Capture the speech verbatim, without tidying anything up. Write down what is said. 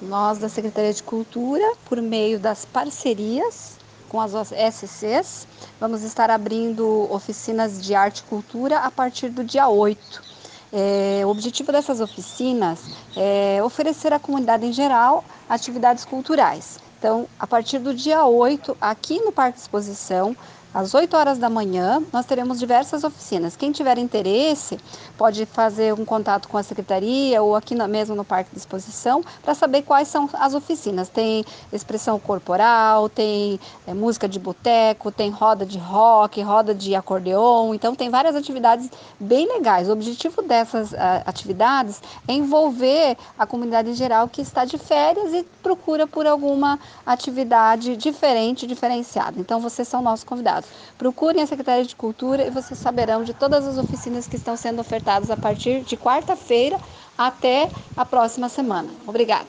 Nós, da Secretaria de Cultura, por meio das parcerias com as S Cs, vamos estar abrindo oficinas de arte e cultura a partir do dia oito. É, o objetivo dessas oficinas é oferecer à comunidade em geral atividades culturais. Então, a partir do dia oito, aqui no Parque de Exposição, às oito horas da manhã, nós teremos diversas oficinas. Quem tiver interesse pode fazer um contato com a secretaria ou aqui mesmo no Parque de Exposição para saber quais são as oficinas. Tem expressão corporal, tem é, música de boteco, tem roda de rock, roda de acordeon. Então, tem várias atividades bem legais. O objetivo dessas a, atividades é envolver a comunidade em geral que está de férias e procura por alguma atividade diferente, diferenciada. Então, vocês são nossos convidados. Procurem a Secretaria de Cultura e vocês saberão de todas as oficinas que estão sendo ofertadas a partir de quarta-feira até a próxima semana. Obrigada.